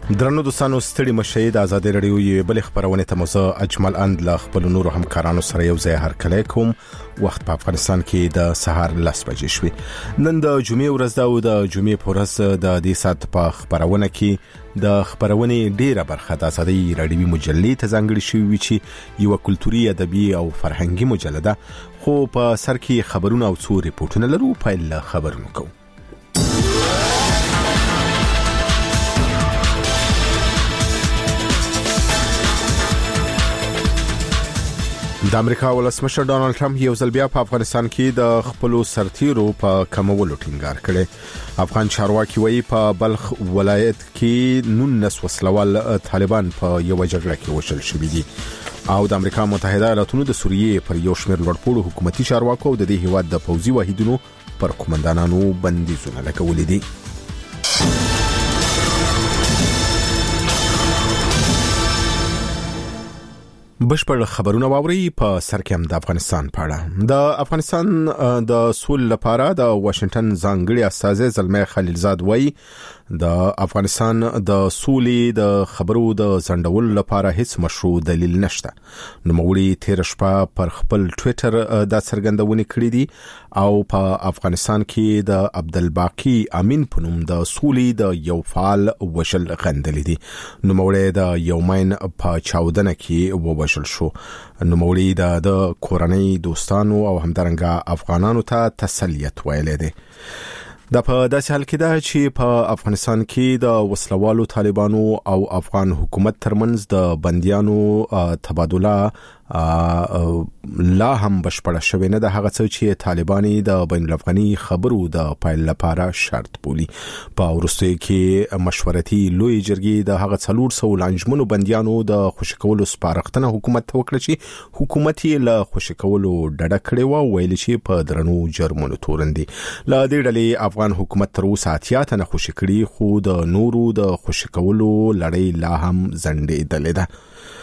درنو دوستانو ستړي مشه د آزادۍ رادیو یې بل خبرونه ته موزه اجمل اند ل خپل نور همکارانو سره یو ځای هرکلی کوم. وخت په افغانستان کې د سهار 10 بجې شوې. نن د جمعې ورځ ده او د جمعې په ورځ د دې سات په خبرونه کې د خبرونې ډیره برخه د آزادۍ رادیوي مجلې ته ځانګړې شوې چې یو کلتوري ادبي او فرهنګي مجله ده. خو په سر کې خبرونه او څو ریپورتونه لرو. پیل خبرونه کوو. د امریکا ولسمشر ډانلډ ټرمپ یو ځل بیا په افغانستان کې د خپل سرتیرو په کمولو ټینګار کړي. افغان چارواکي وایي په بلخ ولایت کې 19 وسلوال طالبان په یو جګړه کې وشل شوي دي. او د امریکا متحده ایالاتونو د سوریې پر یو شمېر لوړپوړو حکومتي چارواکو د دې هیواد د پوځي واحدونو پر قومندانانو بندیزونه لګولي دي. بشپړ خبرونه واوري. په سر کې هم د افغانستان په اړه. د افغانستان د سول لپاره د واشنگټن ځانګړي استازي زلمي خلیلزاد وایي د افغانستان د سولې د خبرو د ځندول لپاره هیڅ مشروع دلیل نشته. نو موري تیر شپه پر خپل ټوئیټر د څرګندونې کړې دي او په افغانستان کې د عبدالباقی امین په نوم د سولې د یو فعال وشل غندلې دي. نو موري د یومین په چاودنه کې ووشل شو. نو موري د کورنۍ دوستانو او همدارنګه افغانانو ته تسلیت ویلې دي. دا په داسې حال کې ده چې په افغانستان کې د وسلوالو طالبانو او افغان حکومت ترمنځ د بنديانو تبادله لا هم بشپړه شوې نه ده. هغه څه چې طالبان د بین الافغاني خبرو د پایل لپاره شرط بولي. په وروستیو کې مشورتي لوی جرګې د هغه 400 لانجمنو بنديانو د خوشکولو سپارښتنه حکومت ته وکړه چې حکومت یې له خوشکولو ډډه کړې و. ویل چې په درنو جرمونو تورندي لا دې ډلې افغان حکومت تر اوسه اتیا نه خوشی کړي، خو د نورو د خوشکولو لړۍ لا هم ځنډېدلې ده.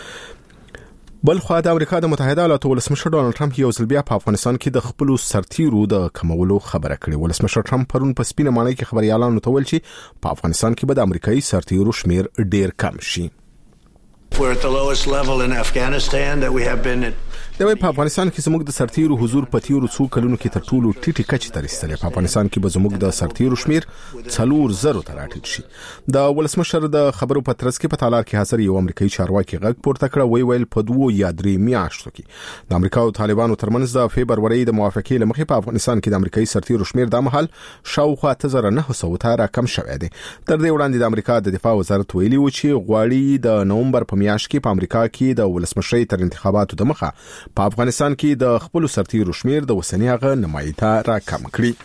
بل خو د امریکا د متحده ایالاتو ولسمشر ډانلډ ټرمپ یو ځل بیا په افغانستان کې د خپل سرتیرو د کمولو خبره کړې. ولسمشر ټرمپ پرون په سپینه ماڼۍ کې خبريالانو ته ویل چې په افغانستان کې به د امریکایي سرتیرو شمیر ډیر کم شي. We're at the lowest level in Afghanistan that we have been at. په افغانستان کې زموږ د سرتیرو حضور په تیرو څو کلونو کې تر ټولو ټیټه کچه ته رسیدلی. په افغانستان کې به زموږ د سرتیرو شمیر 400 ته راټیټ شي. د ولسمشر د خبرو په ترڅ کې په تالار کې حاضر یو امریکایي چارواکي غږ پورته کړ. ویل په 2 یا 3 میاشتو کې د امریکا او طالبانو ترمنځ د فبروري د موافقې لمخې په افغانستان کې د امریکایي سرتیرو شمیر د مهال شاوخوا 1900 ته راکم شوی دی. تر دې وړاندې د امریکا د دفاع وزارت ویلي و چې غواړي د نومبر په میاشت کې په امریکا کې د ولسمشرۍ تر انتخاباتو د مخه په افغانستان کې د خپل سرتیرو شمیر د وسنی هغه نمایته راکم کړي.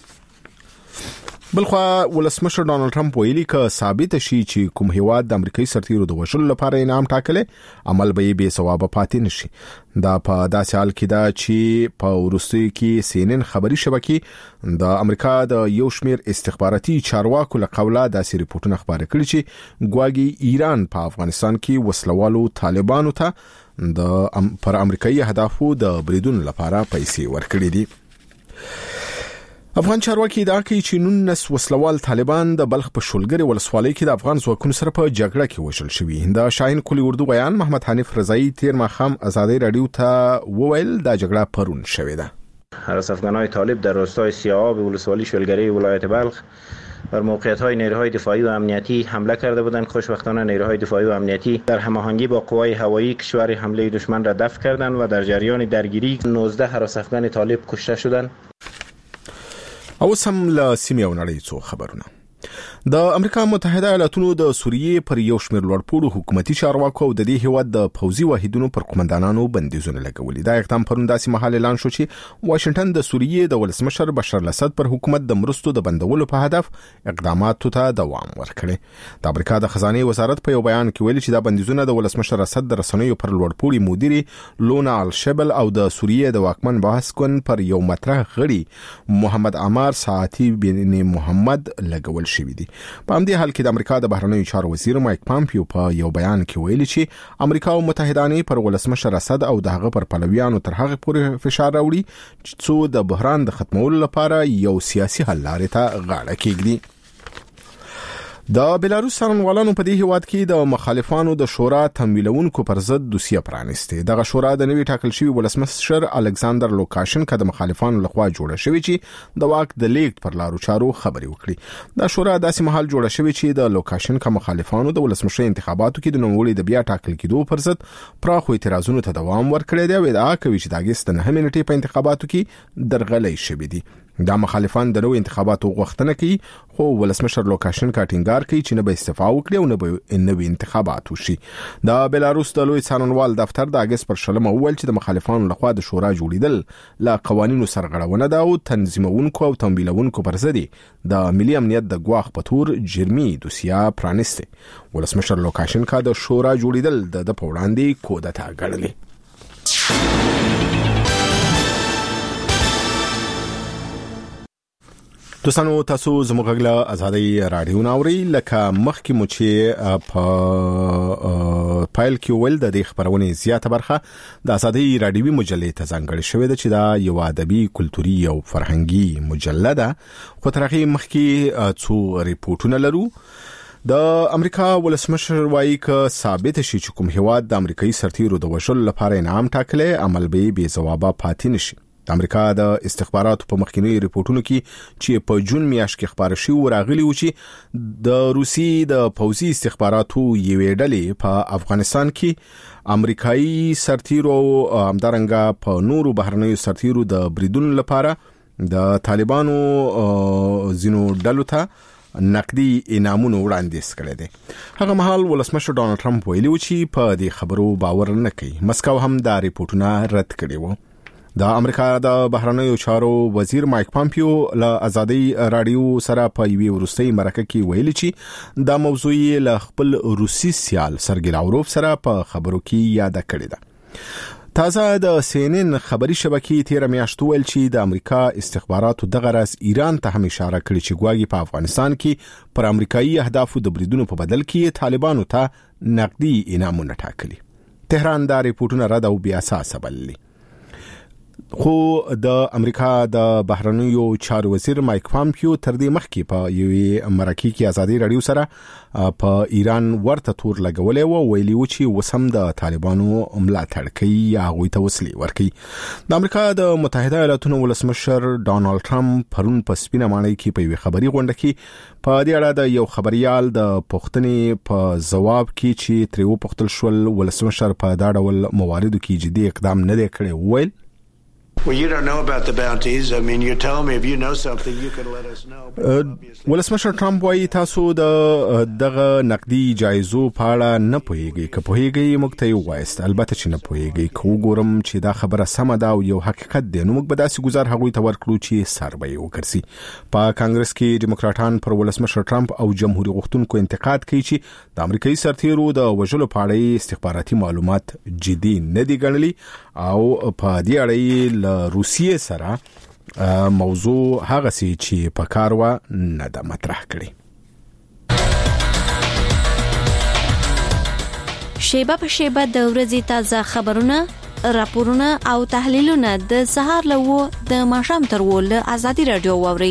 بلخو ولسمشر ډانلډ ټرمپ ویلي ک ثابت شي چې کوم هیواد د امریکایي سرتیرو د وشل لپاره انعام ټاکلې عمل به یې بے ثواب پاتې نشي. دا په داسې حال کې دا چې په وروستیو کې CNN خبري شبکې د امریکا د یو شمیر استخباراتي چارواکو له قوله داسې ریپورتونه خبري کړي چې ګواګي ایران په افغانستان کې وسلوالو طالبانو ته د پر امریکایي هدفو د بریدون لپاره پیسې ورکړي دي. افغان چارواکي دا کوي چې 19 وسلوال طالبان د بلخ په شولګری ولسوالۍ کې د افغان ځواکونو سره په جګړه کې وشل شوي. د شاهین کلی اردو بیان محمد حنیف رضایی تیر ماښام آزادۍ رادیو ته وویل د جګړه پرون شوې ده. حراس افغانای طالب در راستای سیاه‌آب ولسوالی شولگری ولایت بلخ بر موقعیت‌های نیروهای دفاعی و امنیتی حمله کرده بودند. خوشبختانه نیروهای دفاعی و امنیتی در هماهنگی با قوای هوایی کشور حمله دشمن را دفع کردند و در جریان درگیری 19 حراس افغان طالب کشته شدند. او سم له سیمې او نړۍ څو خبرونه. د امریکا متحده ایالاتونو د سوریې پر یو شمېر لوړپوړو حکومتي چارواکو او د دې هیواد د پوځي واحدونو پر قومندانانو بندیزونه لګولي. دا اقدام پرون داسې مهال اعلان شو چې واشنگټن د سوریې د ولسمشر بشار الاسد پر حکومت د مرستو د بندولو په هدف اقداماتو ته دوام ورکړي. د امریکا د خزانه وزارت په یو بیان کې ویلي چې دا بندیزونه د ولسمشر اسد د رسنیو پر لوړپوړي مدیري لونا الشبل او د سوریې د واکمن باسکن پر یو مطرح غړي محمد عمار ساعتی بن محمد لګول شوی دی. په همدې حال کې د امریکا د بهرنیو چارو وزیر مایک پامپیو په یو بیان کې ویلي چې امریکا او متحدانې پر ولسمشر اسد او دغه پر پلویانو تر هغه پورې فشار راوړي چې څو د بحران د ختمولو لپاره یو سیاسي حل لارې ته غاړه کېږدي. د بلاروس څارنوالانو په دې هیواد کې د مخالفانو د شورا تمویلونکو پر ضد دوسیه پرانسته. دغه شورا د نوي ټاکل شوی ولسمشر الکساندر لوکاشنکا د مخالفانو لخوا جوړه شوې چې د واک د لیږد پر لارو چارو خبري وکړي. دا شورا داسې مهال جوړه شوې چې د لوکاشنکا مخالفانو د ولسمشر انتخاباتو کې د نوموړي د بیا ټاکل کېدو پر ضد پراخو اعتراضونو ته دوام ورکړی دی او ادعا کوي چې د اگست 9 نیټې په انتخاباتو کې درغلۍ شوې دي. دا مخالفان د نوو انتخاباتو غوښتنه کوي، خو ولسمشر لوکاشنکا ټینګار کوي چې نه به استعفا وکړي او نه به نوي انتخابات وشي. د بلاروس د لوی څارنوال دفتر د اگست پر 20 وویل چې د مخالفانو لخوا د شورا جوړیدل لا قوانینو سرغړونه ده او تنظیمونکو او تمویلونکو پر ضد د ملي امنیت د ګواښ په تور جرمي دوسیه پرانسته. ولسمشر لوکاشنکا د شورا جوړیدل د پوړاندې کودتا ګڼلې. دوستانو تاسو زموږ غږ آزادۍ رادیو ناوري لکه مخکې مو چې په پایل کې ول د دې خبرونې زیاته برخه د آزادۍ رادیوي مجلې ته ځانګړې شوې ده چې دا یو ادبي کلتوري او فرهنګي مجله ده. خو تر هغه مخکې څو ریپورتونه لرو. د امریکا ولسمشر وايي ک ثابت شي چې کوم هیواد د امریکایي سرتیرو د وژلو لپاره انعام ټاکلې عمل به بې ځوابه پاتې نشي. د امریکا د استخباراتو په مخکینی ریپورتونو کې چې په جون میاشت کې خبر شوی وراغلی و چې د روسي د پوځي استخباراتو یوې ډلې په افغانستان کې امریکایي سرتیرو همدارنګه په نورو بهرنیو سرتیرو د بریدونو لپاره د طالبانو زینو ډلو ته نقدي انعامونه وړاندیز کړي دي. هغه مهال ولسمشر ډونالد ټرمپ ویلي و چې په دې خبرو باور نه کوي. مسکو هم دا ریپورتونه رد کړي وو. د امریکا د بهرنیو چارو وزیر مایک پامپیو له آزادۍ رادیو سره په یوې وروستۍ مرکه کې ویلي چې دا موضوع له خپل روسي سیال سرګی لاوروف سره په خبرو کې یاد کړی ده. تازه د CNN خبري شبکې تیر میاشت ویل چې د امریکا استخباراتو دغه راز ایران ته هم اشاره کړې چې ګواګي په افغانستان کې پر امریکایي اهدافو د بریدونو په بدل کې طالبانو ته نقدي انعامونه ټاکلي. تهران دا ریپورتونه رد او بیا اساس بللي. خو د امریکا د بهرنیو چارو وزیر مایک پامپیو تر دې مخکې په یوې مرکه کې آزادۍ رادیو سره په ایران ورته تور لګولې و ویلي و چې وسم د طالبانو ملاتړ کوي یا غوي ته وسلې ورکوي. د امریکا د متحده ایالاتونو ولسمشر ډونالد ټرمپ پرون په سپینه ماڼۍ کې په یوې خبري غونډه کې په دې اړه د یو خبريال د پوښتنې په ځواب کې چې تریو پوښتل شول ولسمشر په دا ډول مواردو کې جدي اقدام نه دی کړی ویل Well, you don't know about the bounties. I mean, you're telling me if you know something, you can let us know. ولسمشر ټرمپ وايي تاسو دغه نقدي جایزو په اړه نه پوهیږئ. که پوهیږئ موږ ته یې وایست. البته چې نه پوهیږئ. که وګورم چې دا خبره سمه ده او یو حقیقت دی نو موږ به داسې گزار هغوی ته ورکړو چې سر به یې وګرځي. په کانګرس کې دیموکراټان پر ولسمشر ټرمپ او جمهوریت غوښتونکو انتقاد کوي چې د امریکایي سرتیرو د وژلو په اړه استخباراتي معلومات جدي نه دي ګڼلي او په دې اړه روسیې سره موضوع هغه سي چې په کار و نه د مطرح کړي. شیبه په شیبه د ورځې تازه خبرونه، راپورونه او تحلیلونه د سهار له د ماښام تر ول آزادۍ رادیو واوري.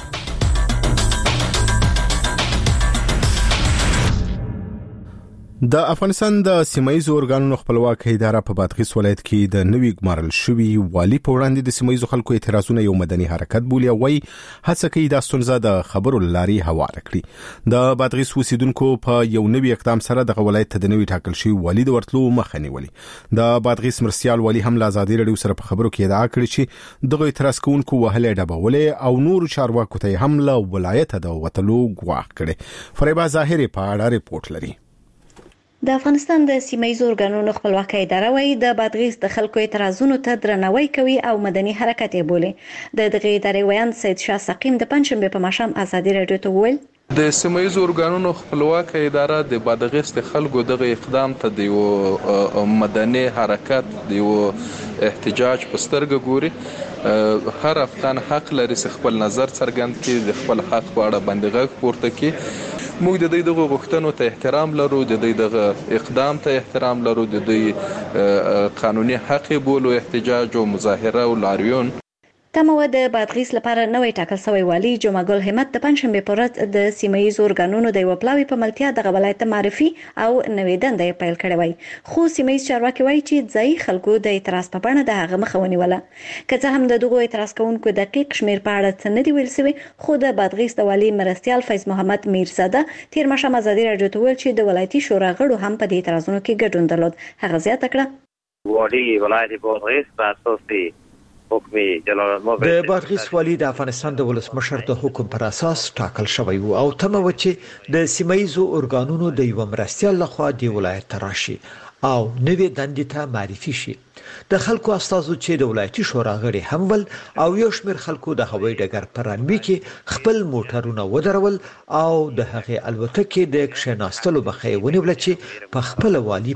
د افغانستان د سیمایي اورګانونو خپلواک اداره په بادغیس ولایت کې د نوي ګمارل شوی والی په وړاندې د سیمایي خلکو اعتراضونه یو مدني حرکت بولي او هڅه کوي د ستونزه د خبرو لاري هواره کړي. د بادغیس اوسیدونکو په یو نوي اقدام سره د ولایت ته د نوي ټاکل شوی والی د ورتلو مخه نیولې. د بادغیس مرسیال والی هم له آزادۍ رادیو سره په خبرو کې ادعا کړې چې دغه اعتراض کوونکو وهلې ډبولې او نور چارواکو ته هم له ولایت د وتلو غواړي کړي. فریبا ظاهری په اړه ریپورت لري. د افغانستان د سیمایي اورګانونو خپلواکۍ اداره وايي د بادغیس د خلکو اعتراضونو ته درناوی کوي او مدني حرکت یې بولي. د دغه ادارې ویان سید شاه سقیم د پنځشنبه په ماښام آزادۍ رادیو ته وویل د سیمایي اورګانونو خپلواکۍ اداره د بادغیس د خلکو دغه اقدام ته د یو مدني حرکت د یو احتجاج په سترګه ګوري. هر افغان حق لري چې خپل نظر څرګند کړي، د خپل حق په اړه باندې غږ پورته کړي. موږ د دې دغه غوښتنو ته احترام لرو، د دې دغه اقدام ته احترام لرو، د دې قانوني حق بولو احتجاج او مظاهره او لاریون. تمه د بادغیس لپاره نوې ټاکل شوی والی جمعه ګل همت د پنځشنبه په ورځ د سیمه‌ییزو ارګانونو د یو پلاوي په ملتیا د ولایت معرفي او نوې دندې پیل کړې وای خو سیمه‌ییز چارواکي وایي چې ځای خلکو د اعتراض په بڼه د هغه مخه ونیوله که څه هم د دغو اعتراض کوونکو دقیق شمیر په اړه څه نه دی ویل شوی خو د بادغیس د والی مرستیال فیض محمد میرزاده تیر ماښام ازادي راډیو ته ویل چې د ولایتي شورا غړو هم په دې اعتراضونو کې ګډون درلود هغه زیاته کړه والی ولایت بادغیس په اساس د بادغیس والی د افغانستان د ولسمشر د حکم پر اساس ټاکل شوی و او تمه و چې د سیمه‌ییزو ارګانونو د یو مرستیال لخوا د ولایت تراشي او نوې دندې ته معرفي شي د خلکو استازو چې د ولایتي شورا غړي هم ول او یو شمېر خلکو د هوایي ډګر پر رنوي کې خپل موټرونه ودرول او د هغې الوتکې د کښېناستلو مخه یې ونیوله چې په خپل والی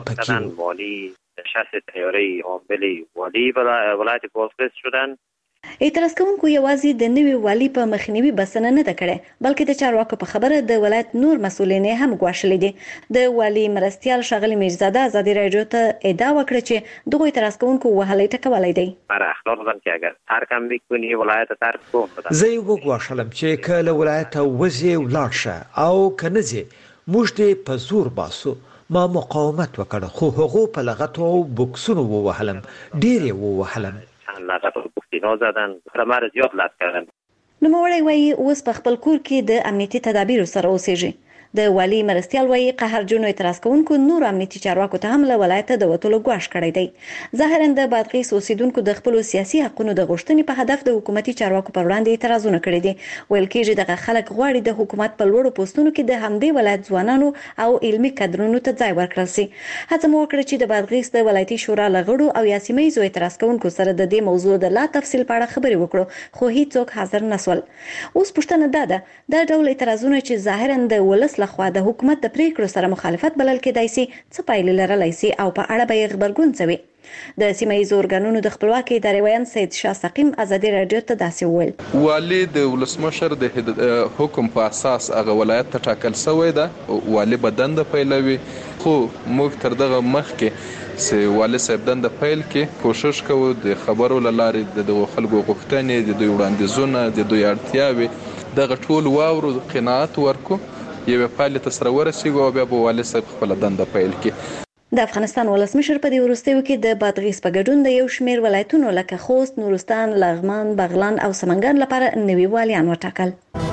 پکې شخص تیاری عاملی والی ولایت بادغیس شدن اعتراض کوونکو یوازې د نوي والی په مخنیوي بسنه نه ده کړې بلکې د چارواکو په خبره د ولایت نور مسؤلین هم ګواښلي دي د والی مرستیال ښاغلي میرزاده ازادي راډیو ته ادعا وکړه چې دغه اعتراض کوونکو وهلي ټکولای دی پر اخلاق باندې اگر ترک هم وکړي ولایت ترک کوم زه یو وګواښلم چې کله ولایت وځي ولاړ شه او کنه زه موږ دې په زور باسو ما مقاومت وکړ خو هغه په لغت او بوکسونو ووهلم ډیر ووهلم لغت او بوکسینو زدن خبره زیات لاس کړم نوموړی وایي اوس په خپل کور کې د امنیتي تدابیر سره اوسېږي د والی مرستیال وایي قهرجنو اعتراض کوونکو نور امنیتي چارواکو ته هم له ولایت د وټولو ګواښ کړی دی ظاهرا د بادغیس اوسیدونکو د خپل سیاسي حقوقو د غوښتنې په هدف د حکومتي چارواکو پر وړاندې اعتراضونه کړي دي ویل کېږي دغه خلک غواړي د حکومت په لوړو پوسټونو کې د همدې ولایت ځوانانو او علمي کادرونو ته ځای ورکړل شي هڅه مو وکړه چې د بادغیس د ولایتي شورا لغړو او سیمه‌ییزو اعتراض کوونکو سره د دې موضوع د لا تفصیل په اړه خبرې وکړو خو هیڅوک حاضر نسول اوس پوښتنه ده د ډول اعتراضونه چې ظاهرا د ولس لخوا د حکومت د پریکړو سره مخالفت بلل کېدای شي څه پایلې لرلای شي او په اړه به خبرګون څوي د سیمه‌ییزو ارګانونو د خپلواکۍ ادارې ویان سید شاه سقیم ازادي راډیو ته داسې وویل والی د ولسمشر د حکم په اساس هغه ولایت ته ټاکل شوی ده والی بدن د پیلوي خو موږ تر دغه مخکې سي والي صاحب دند پیل کې کوشش کوو د خبرو لارې د خلکو غوښتنې د دوی وړاندیزونه د دوی اړتیاوې دغه ټول واورو قناعت ورکو یو پایله ته سره ورسیږو او بیا به والي صاحب خپل دنده پیل کړي د افغانستان ولسمشر په دې وروستیو کې د بادغیس په ګډون د یو شمېر ولایتونو لکه خوست، نورستان، لغمان، بغلان او سمنګان لپاره نوي والیان وټاکل.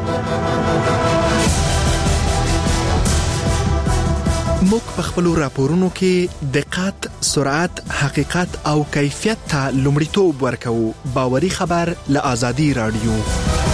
موږ په خپل راپورونو کې دقت، سرعت، حقیقت او کیفیت ته لومړیتوب ورکوو. باوري خبر له آزادي رادیو.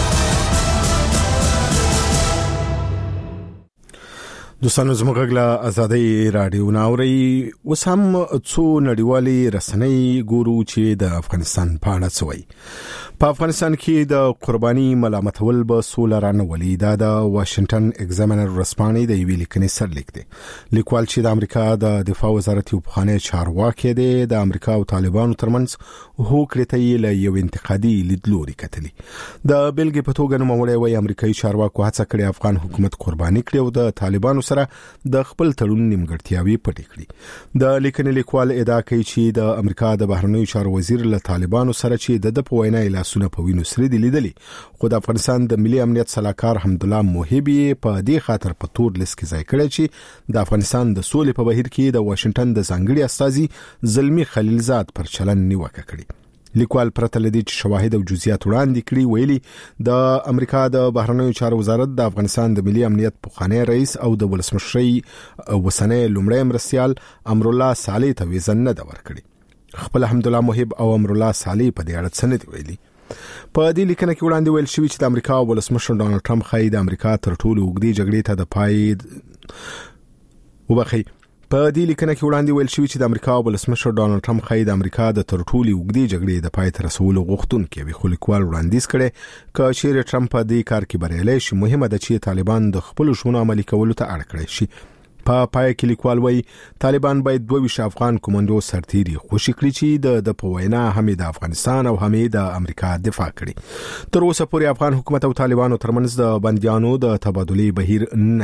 دوستانو زموږ له آزادي رادیو ناوري اوس هم څو نړیوالي رسنۍ ګورو چې د افغانستان په اړه څه وایي. په افغانستان کې د قرباني ملامتول به سوله رانولي. دا د واشنگټن ایگزامینر رسپانې د یوې لیکنې سرلیک دی. لیکوال چې د امریکا د دفاع وزارت یو پخوانی چارواکي دی د امریکا او طالبانو ترمنځ هوکړې ته له یو انتقادي لیدلوري کتلي. د بیلګې په توګه نوموړی وایي امریکایي چارواکو هڅه کړې افغان حکومت قرباني کړي او د طالبانو سره د خپل تړون نیمګړتیاوي پټې کړي. د لیکنې لیکوال ادعا کوي چې د امریکا د بهرنیو چارو وزیر له طالبانو سره چې د په وینا لاسونه په وینو سره دی لیدلي خو د افغانستان د ملي امنیت صلاحکار حمدالله موهبي په دې خاطر په تور لیست کې ځای کړی چې د افغانستان د سولې په بهیر کې د واشنگټن د ځانګړي استازي زلمی خلیلزاد پر چلن نیوکه کړې. لیکوال پرته لدی چې شواهد او جزئیات وړاندې کړي ویلي د امریکا د بهرنیو چارو وزارت د افغانستان د ملي امنیت پخوانی رئیس او د ولسمشرۍ وسنۍ لومړی مرستیال امرالله صالح ته ویزن نه دا ورکړي. خپل حمدالله موهب او امرالله صالح په دې اړه څه نه دی ویلي. په دې لیکنه کې وړاندې ویل شوی چې د امریکا ولسمشر ډانلډ ټرمپ خای د امریکا تر ټولو اوږدې جګړې ته د پای وبخي په دې لیکنه کې وړاندې ویل شوی چې د امریکا ولسمشر ډانلډ ټرمپ خای د امریکا د تر ټولو اوږدې جګړې د پای ته رسولو غوښتونکی وي. خو لیکوال وړاندیز کړي چې چیرې ټرمپ په دې کار کې بریالی شي مهمه ده چې طالبان د خپل شونو عملي کولو ته اړ کړي شي. په پای کې لیکوال وایي طالبان باید 22 افغان کمانډو سرتیري خوشي کړي چې د پوینا هم د افغانستان او هم د امریکا دفاع کړي. تر اوسه پورې افغان حکومت او طالبانو ترمنځ د بنديانو د تبادلې بهیر نه